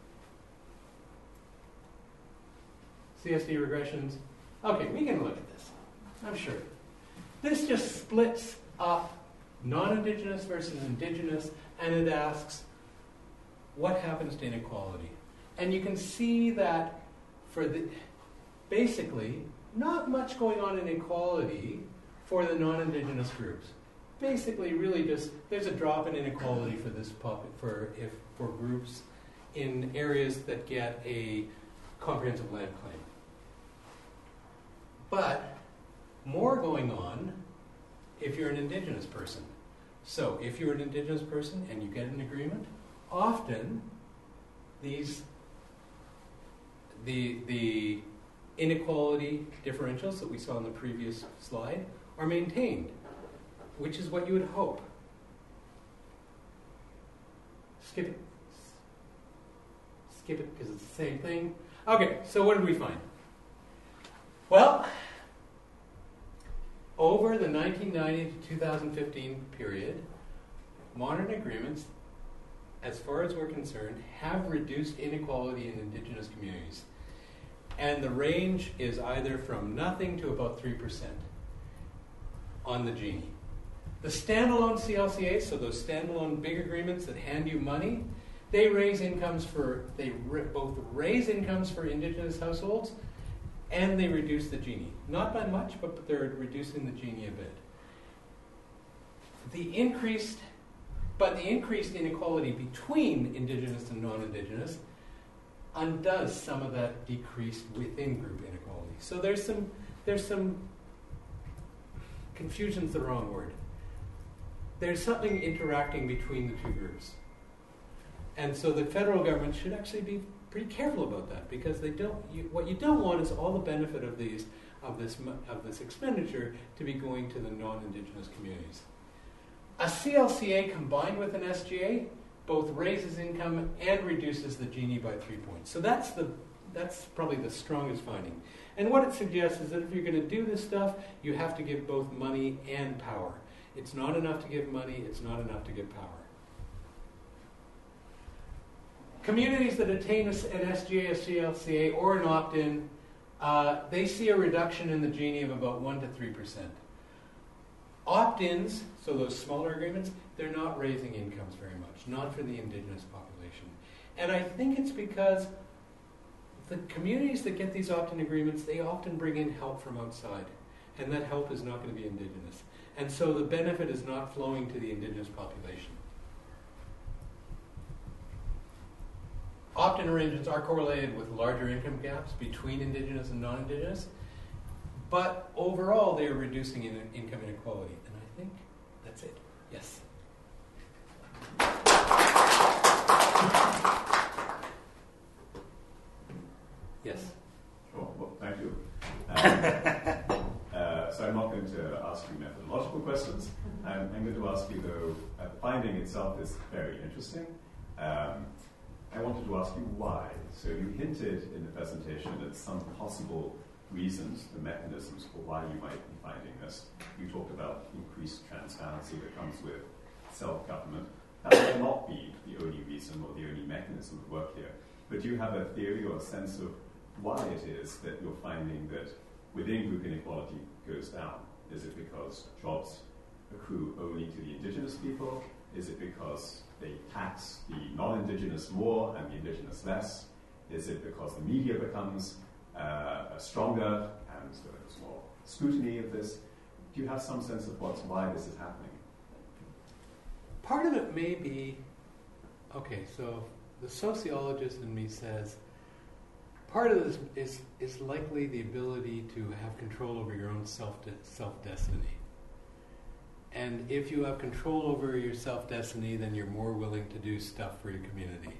C S D regressions. Okay, we can look at this, I'm sure. This just splits up non-Indigenous versus Indigenous, and it asks, what happens to inequality? And you can see that for the, basically, not much going on in inequality for the non-Indigenous groups. Basically, really just, there's a drop in inequality for this pop, for if for groups in areas that get a comprehensive land claim. But more going on if you're an Indigenous person. So if you're an Indigenous person and you get an agreement, often these the the inequality differentials that we saw in the previous slide are maintained, which is what you would hope. Skip it. Skip it because it's the same thing. Okay, so what did we find? Well, over the nineteen ninety to two thousand fifteen period, modern agreements, as far as we're concerned, have reduced inequality in Indigenous communities. And the range is either from nothing to about three percent on the Gini. The standalone C L C As, so those standalone big agreements that hand you money, they raise incomes for, they r- both raise incomes for Indigenous households and they reduce the Gini. Not by much, but they're reducing the Gini a bit. The increased, but the increased inequality between Indigenous and non-Indigenous undoes some of that decrease within group inequality. So there's some, there's some, confusion's the wrong word. There's something interacting between the two groups. And so the federal government should actually be pretty careful about that, because they don't. You, what you don't want is all the benefit of these of this of this expenditure to be going to the non-Indigenous communities. A C L C A combined with an S G A both raises income and reduces the Gini by three points. So that's the that's probably the strongest finding. And what it suggests is that if you're going to do this stuff, you have to give both money and power. It's not enough to give money, it's not enough to give power. Communities that attain an S G A, a C L C A, or an opt-in, uh, they see a reduction in the Gini of about one to three percent. Opt-ins, so those smaller agreements, they're not raising incomes very much, not for the Indigenous population. And I think it's because the communities that get these opt-in agreements, they often bring in help from outside, and that help is not going to be Indigenous. And so the benefit is not flowing to the Indigenous population. Opt-in arrangements are correlated with larger income gaps between Indigenous and non-Indigenous, but overall they are reducing in income inequality. And I think that's it. Yes? Yes? Sure, well, thank you. Um, uh, so I'm not going to ask you methodological questions. I'm, I'm going to ask you, though, uh, the finding itself is very interesting. Um, I wanted to ask you why. So you hinted in the presentation at some possible reasons, the mechanisms for why you might be finding this. You talked about increased transparency that comes with self-government. That may not be the only reason or the only mechanism at work here. But do you have a theory or a sense of why it is that you're finding that within group inequality goes down? Is it because jobs accrue only to the Indigenous people? Is it because they tax the non-Indigenous more and the Indigenous less? Is it because the media becomes uh, stronger and so there's more scrutiny of this? Do you have some sense of what's why this is happening? Part of it may be, okay, so the sociologist in me says, part of this is, is likely the ability to have control over your own self self-destiny. And if you have control over your self-destiny, then you're more willing to do stuff for your community.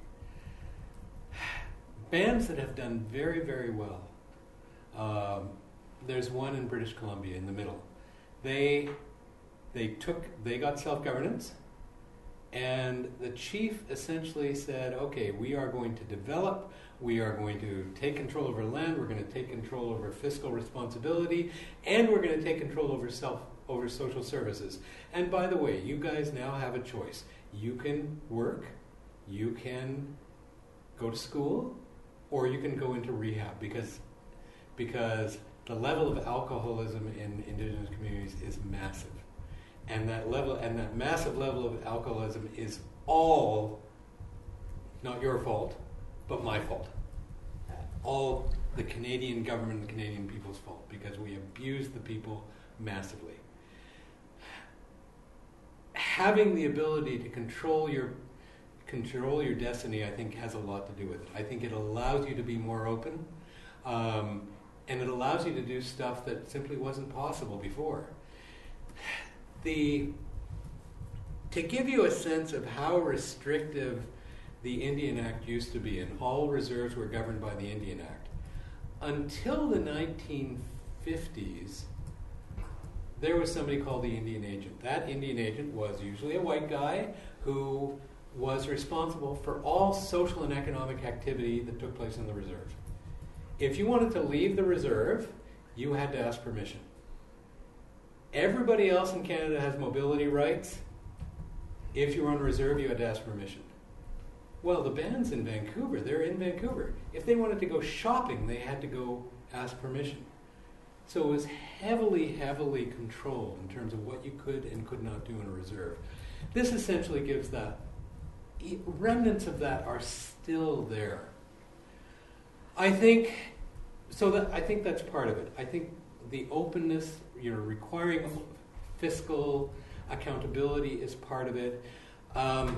Bands that have done very, very well. Um, there's one in British Columbia in the middle. They they took they got self-governance, and the chief essentially said, okay, we are going to develop, we are going to take control over land, we're going to take control over fiscal responsibility, and we're going to take control over self over social services. And by the way, you guys now have a choice. You can work, you can go to school, or you can go into rehab, because because the level of alcoholism in Indigenous communities is massive. And that level and that massive level of alcoholism is all not your fault, but my fault. All the Canadian government and the Canadian people's fault, because we abuse the people massively. Having the ability to control your control your destiny, I think, has a lot to do with it. I think it allows you to be more open, um, and it allows you to do stuff that simply wasn't possible before. The to give you a sense of how restrictive the Indian Act used to be, and all reserves were governed by the Indian Act, until the nineteen fifties, there was somebody called the Indian agent. That Indian agent was usually a white guy who was responsible for all social and economic activity that took place in the reserve. If you wanted to leave the reserve, you had to ask permission. Everybody else in Canada has mobility rights. If you were on reserve, you had to ask permission. Well, the bands in Vancouver, they're in Vancouver. If they wanted to go shopping, they had to go ask permission. So it was heavily, heavily controlled in terms of what you could and could not do in a reserve. This essentially gives that. Remnants of that are still there. I think, so that I think that's part of it. I think the openness, you know, requiring fiscal accountability is part of it. Um,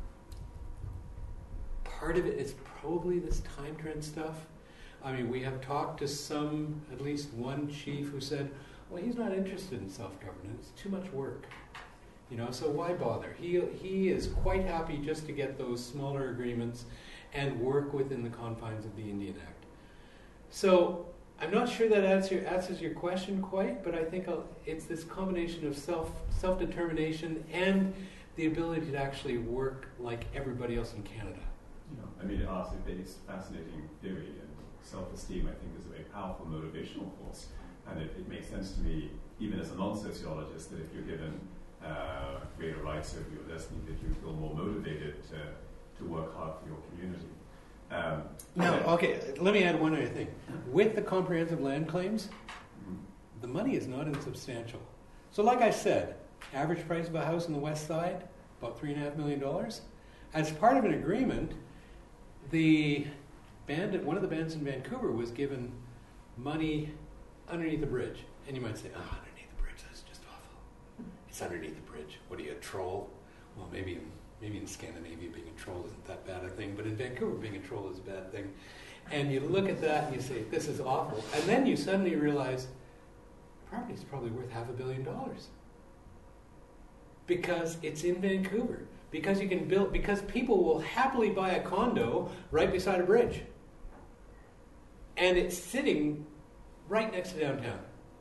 part of it is probably this time trend stuff. I mean, we have talked to some, at least one chief who said, well, he's not interested in self-governance. It's too much work. You know, so why bother? He he is quite happy just to get those smaller agreements and work within the confines of the Indian Act. So I'm not sure that answer, answers your question quite, but I think I'll, it's this combination of self self-determination and the ability to actually work like everybody else in Canada. You know, I mean, art is fascinating theory, and self-esteem, I think, is a very powerful motivational force. And it, it makes sense to me, even as a non-sociologist, that if you're given uh, greater rights over your destiny, that you feel more motivated to, to work hard for your community. Um, Now, okay, let me add one other thing. With the comprehensive land claims, mhm. the money is not insubstantial. So like I said, average price of a house on the west side, about three and a half million dollars. As part of an agreement, the band, one of the bands in Vancouver was given money underneath the bridge. And you might say, oh, underneath the bridge, that's just awful. It's underneath the bridge. What are you, a troll? Well, maybe in, maybe in Scandinavia being a troll isn't that bad a thing, but in Vancouver being a troll is a bad thing. And you look at that and you say, this is awful. And then you suddenly realize, property is probably worth half a billion dollars. Because it's in Vancouver. Because you can build, because people will happily buy a condo right beside a bridge. And it's sitting right next to downtown.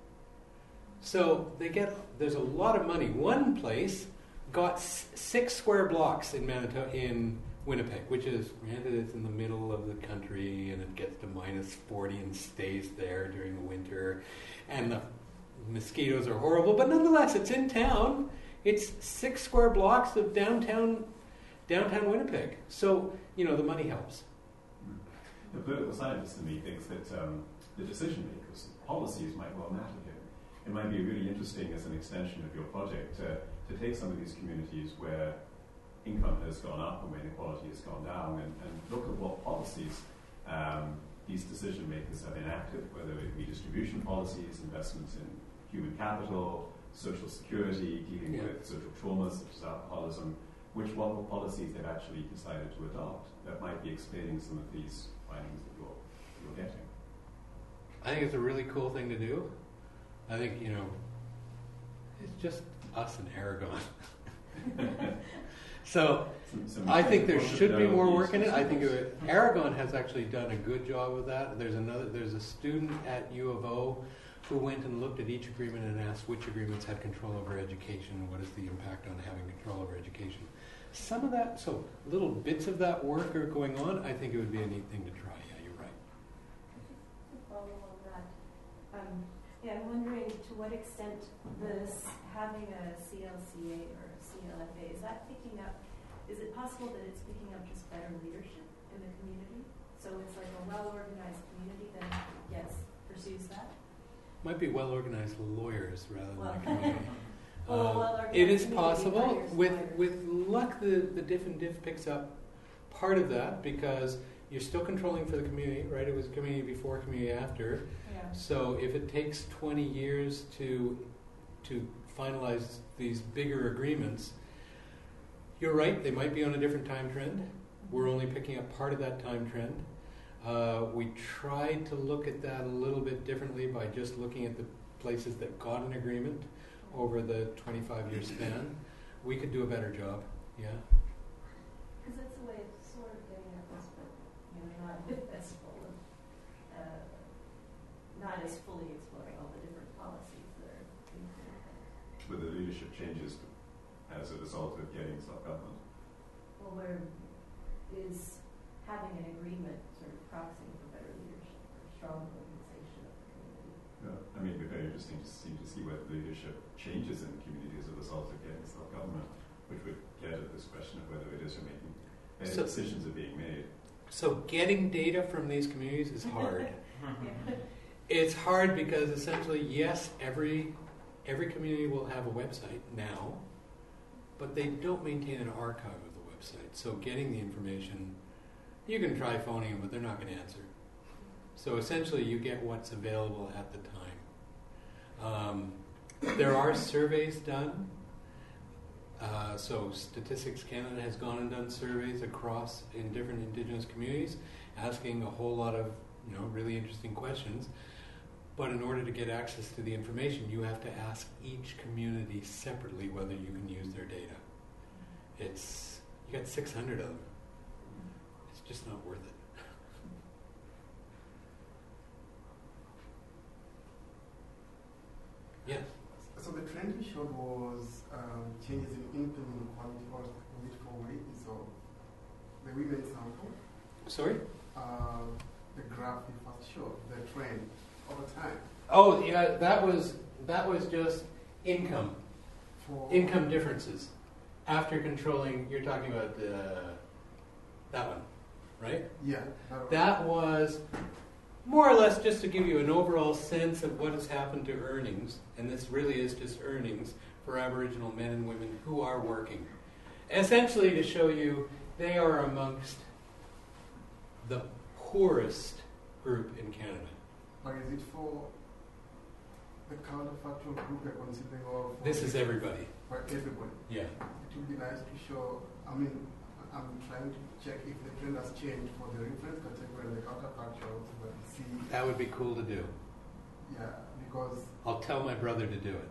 So they get, there's a lot of money. One place got s- six square blocks in Manitoba, in Winnipeg, which is, granted, it's in the middle of the country, and it gets to minus forty and stays there during the winter, and the mosquitoes are horrible, but nonetheless, it's in town. It's six square blocks of downtown, downtown Winnipeg. So, you know, the money helps. The political scientist in me thinks that um, the decision makers, policies might well matter here. It might be really interesting as an extension of your project to, to take some of these communities where income has gone up and where inequality has gone down, and, and look at what policies um, these decision makers have enacted, whether it be distribution policies, investments in human capital, social security, dealing Yeah. with social traumas such as alcoholism, which what were policies they've actually decided to adopt that might be explaining some of these findings that you're, you're getting. I think it's a really cool thing to do. I think, you know, it's just us and Aragon. So Some, some I think there important should be to know more these work in it. I think principles. it, Aragon has actually done a good job of that. There's another. There's a student at U of O who went and looked at each agreement and asked which agreements had control over education and what is the impact on having control over education. Some of that, so little bits of that work are going on. I think it would be a neat thing to try. Yeah, you're right. Follow on that. Um, yeah, I'm wondering to what extent this having a C L C A or a C L F A, is that picking up, is it possible that it's picking up just better leadership in the community? So it's like a well-organized community that, yes, pursues that? Might be well-organized lawyers rather than Well, a community. well, Um, well-organized it is community possible. hires With lawyers. with luck, the, the diff and diff picks up part of that because you're still controlling for the community, right? It was community before, community after. Yeah. So if it takes twenty years to to finalize these bigger agreements, you're right, they might be on a different time trend. We're only picking up part of that time trend. Uh, we tried to look at that a little bit differently by just looking at the places that got an agreement over the twenty-five year span. We could do a better job, yeah. Because that's the way it's sort of getting at this, but you know, not as full of, uh, not as fully exploring all the different policies that are being put in place. With the leadership changes as a result of getting self-government. Well, where is having an agreement sort of proxying for better leadership or strong organization of the community? Yeah, I mean, it'd be very interesting to see to see whether leadership changes in the community as a result of getting self-government, which would get at this question of whether it is or making uh, So- decisions are being made. So getting data from these communities is hard. Yeah. It's hard because essentially, yes, every every community will have a website now, but they don't maintain an archive of the website. So getting the information, you can try phoning them, but they're not going to answer. So essentially, you get what's available at the time. Um, there are surveys done. Uh, so Statistics Canada has gone and done surveys across in different Indigenous communities, asking a whole lot of you know really interesting questions. But in order to get access to the information, you have to ask each community separately whether you can use their data. It's, you got six hundred of them. It's just not worth it. Yes? So the trend you showed was um, changes in income inequality, or was it for wages, or the women sample? Sorry? Uh, the graph you first showed, the trend over time. Oh, yeah, that was that was just income, For income differences. After controlling, you're talking about uh, that one, right? Yeah. That, That was more or less just to give you an overall sense of what has happened to earnings, and this really is just earnings for Aboriginal men and women who are working. Essentially to show you they are amongst the poorest group in Canada. But is it for the counterfactual group you're considering, or for This is everybody. for everybody? Yeah. It would be nice to show, I mean, I'm trying to check if the trend has changed for the reference category and the counterfactuals, but see, That would be cool to do. yeah, because, I'll tell my brother to do it.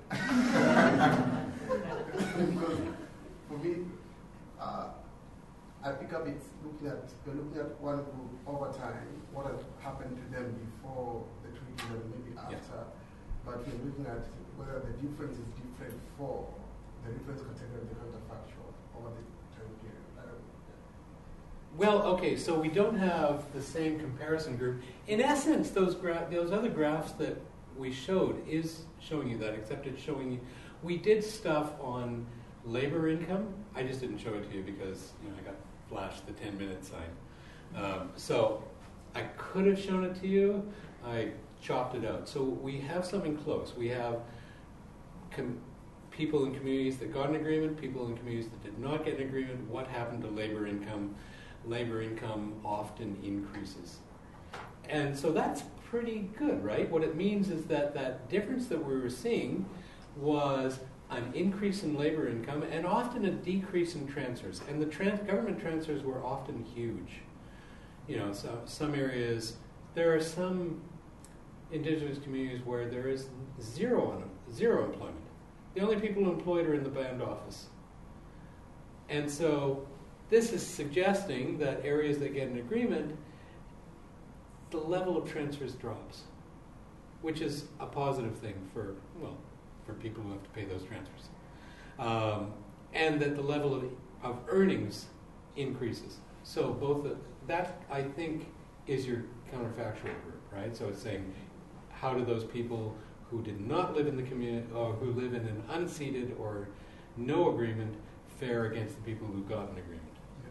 because for me, uh, I pick up it's looking at, you're looking at one group over time, what had happened to them before the treaty and maybe after, but you're looking at whether the difference is different for the reference category and the counterfactual over the time period. I don't, Well, okay, so we don't have the same comparison group. In essence, those gra- those other graphs that we showed is showing you that, except it's showing you, we did stuff on labor income. I just didn't show it to you because, you know, I got flashed the ten minute sign. Um, so I could have shown it to you. I chopped it out. So we have something close. We have com- people in communities that got an agreement, people in communities that did not get an agreement. What happened to labor income? Labor income often increases. And so that's pretty good, right? What it means is that that difference that we were seeing was an increase in labor income and often a decrease in transfers. And the trans- government transfers were often huge. You know, so some areas, there are some Indigenous communities where there is zero on zero employment. The only people employed are in the band office. And so this is suggesting that areas that get an agreement, the level of transfers drops, which is a positive thing for, well, for people who have to pay those transfers. Um, and that the level of, of earnings increases. So both the, that, I think, is your counterfactual group, right? So it's saying, how do those people who did not live in the community, or who live in an unceded or no agreement, fare against the people who got an agreement?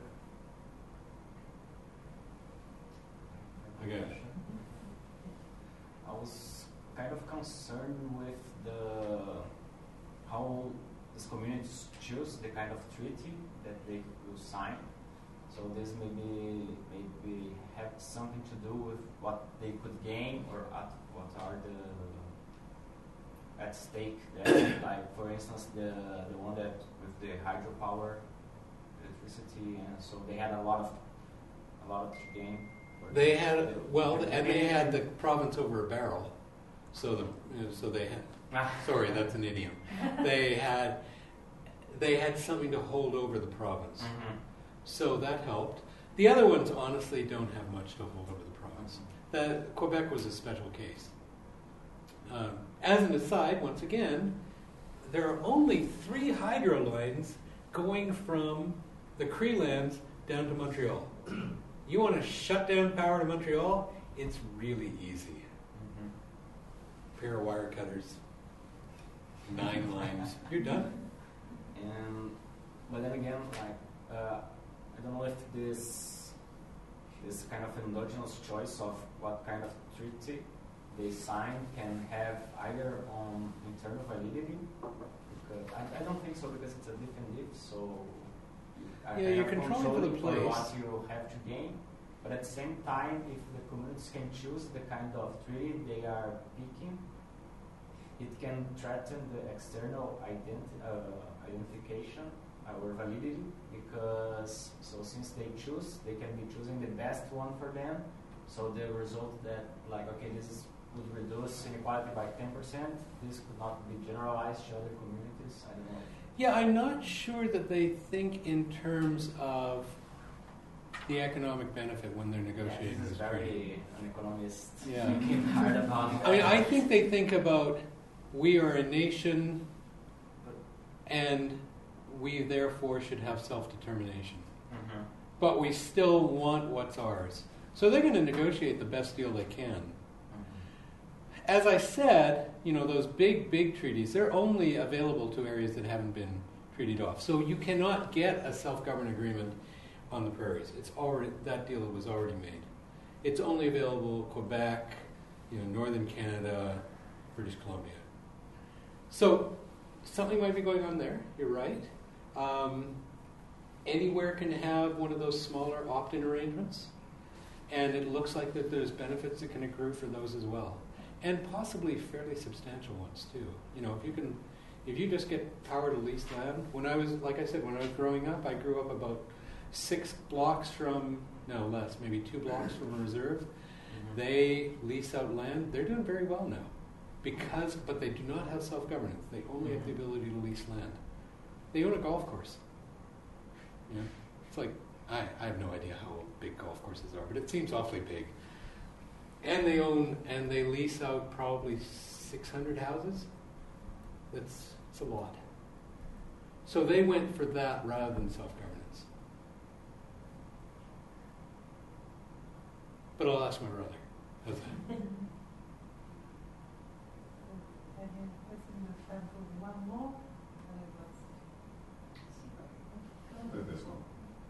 Okay. I was kind of concerned with the how these communities choose the kind of treaty that they will sign. So this maybe maybe have something to do with what they could gain or at what are the at stake there. Like for instance the the one that with the hydropower electricity, and so they had a lot of a lot to gain. They had, well, and they had the province over a barrel. So the, you know, so they had, sorry, that's an idiom. They had, they had something to hold over the province. Mm-hmm. So that helped. The other ones honestly don't have much to hold over the province. The, Quebec was a special case. Um, as an aside, once again, there are only three hydro lines going from the Cree lands down to Montreal. You want to shut down power to Montreal? It's really easy. Mm-hmm. Pair of wire cutters, nine lines, you're done. And but then again, like uh, I don't know if this this kind of endogenous choice of what kind of treaty they sign can have either on internal validity. Because I, I don't think so, because it's a different if, so I Yeah, kind you're of controlling for the controlling place. what you have to gain. But at the same time, if the communities can choose the kind of treaty they are picking, it can threaten the external identi- uh, identification uh, or validity, because so since they choose, they can be choosing the best one for them. So the result that like okay, this is would reduce inequality by ten percent. This could not be generalized to other communities. I don't know. Yeah, I'm not sure that they think in terms of the economic benefit when they're negotiating Yeah, this is this treaty. very an economist Yeah. thinking hard about. I mean, I think they think about we are a nation and we therefore should have self-determination. Mhm. But we still want what's ours. So they're going to negotiate the best deal they can. Mhm. As I said, you know, those big, big treaties, they're only available to areas that haven't been treated off. So you cannot get a self-governed agreement on the prairies. It's already, that deal was already made. It's only available Quebec, you know, Northern Canada, British Columbia. So something might be going on there. You're right. Um, anywhere can have one of those smaller opt-in arrangements, and it looks like that there's benefits that can accrue for those as well, and possibly fairly substantial ones too. You know, if you can, if you just get power to lease land. When I was, like I said, when I was growing up, I grew up about six blocks from, no less, maybe two blocks from a reserve. Mhm. They lease out land. They're doing very well now, because, but they do not have self-governance. They only have the ability to lease land. They own a golf course. You know, it's like, I, I have no idea how big golf courses are, but it seems awfully big. And they own, and they lease out probably six hundred houses. That's, that's a lot. So they went for that rather than self-governance. But I'll ask my brother. How's that? One more. With this one.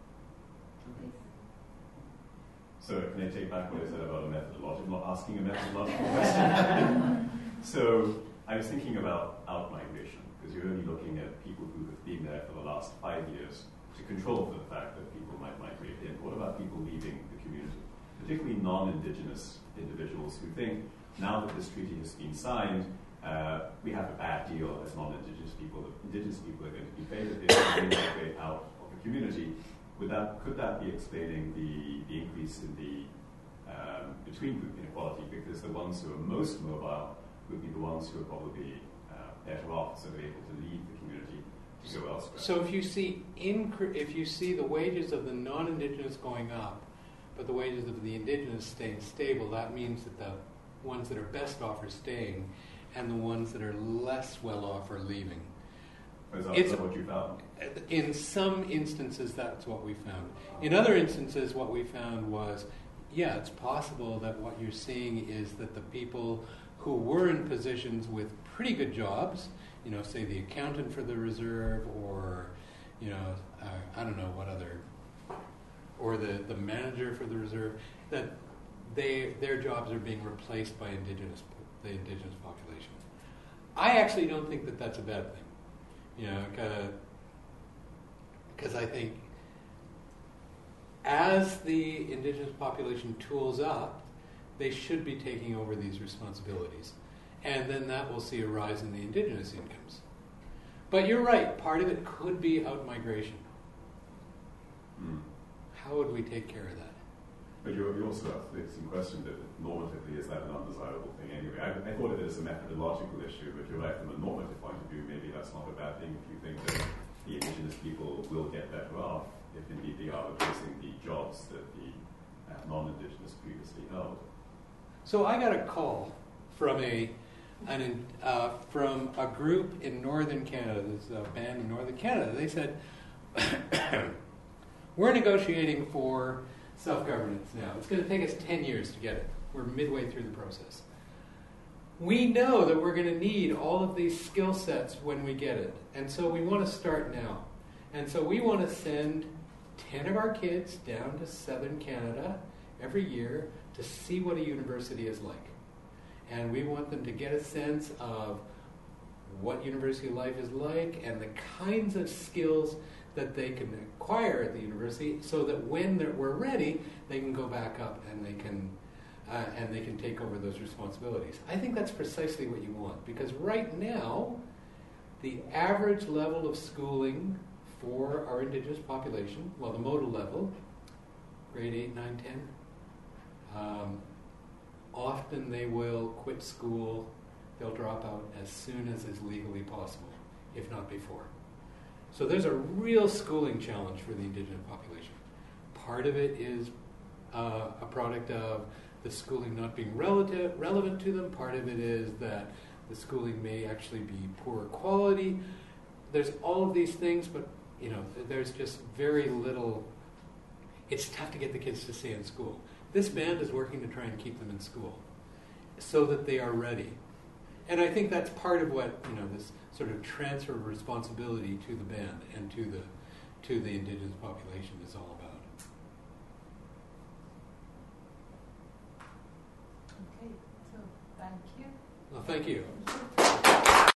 So can I take back what I said about a methodological, not asking a methodological question? So I was thinking about out-migration, because you're only looking at people who have been there for the last five years to control for the fact that people might migrate in. What about people leaving the community? Particularly non-Indigenous individuals who think, now that this treaty has been signed, uh, we have a bad deal as non-Indigenous people. The Indigenous people are going to be favored if they migrate out of the community. Would that, could that be explaining the, the increase in the um, between group inequality? Because the ones who are most mobile would be the ones who are probably uh, better off, so they're able to leave the community to go elsewhere. So if you see incre- if you see the wages of the non-Indigenous going up, but the wages of the Indigenous staying stable, that means that the ones that are best off are staying, and the ones that are less well off are leaving. Is that, It's- is that what you found? In some instances, that's what we found. In other instances, what we found was, yeah, it's possible that what you're seeing is that the people who were in positions with pretty good jobs, you know, say the accountant for the reserve, or, you know, uh, I don't know what other, or the, the manager for the reserve, that they their jobs are being replaced by indigenous the indigenous population. I actually don't think that that's a bad thing, you know, because I think as the indigenous population tools up, they should be taking over these responsibilities. And then that will see a rise in the indigenous incomes. But you're right, part of it could be out-migration. Hmm. How would we take care of that? But you, you also asked the interesting question that normatively, is that an undesirable thing anyway? I, I thought of it as a methodological issue, but you're right, from a normative point of view, maybe that's not a bad thing if you think that the indigenous people will get better off if indeed they are replacing the jobs that the uh, non-indigenous previously held. So I got a call from a an, uh, from a group in northern Canada. There's a band in northern Canada. They said, we're negotiating for self-governance now. It's going to take us ten years to get it. We're midway through the process. We know that we're going to need all of these skill sets when we get it. And so we want to start now. And so we want to send ten of our kids down to southern Canada every year to see what a university is like. And we want them to get a sense of what university life is like and the kinds of skills that they can acquire at the university, so that when we're ready, they can go back up and they can uh, and they can take over those responsibilities. I think that's precisely what you want, because right now, the average level of schooling for our indigenous population, well, the modal level, grade eight, nine, ten, um, often they will quit school, they'll drop out as soon as is legally possible, if not before. So there's a real schooling challenge for the indigenous population. Part of it is uh, a product of the schooling not being relative, relevant to them. Part of it is that the schooling may actually be poor quality. There's all of these things, but you know, there's just very little. It's tough to get the kids to stay in school. This band is working to try and keep them in school so that they are ready. And I think that's part of what, you know, this sort of transfer of responsibility to the band and to the to the indigenous population is all about. Okay, so thank you. Well, thank you. Thank you.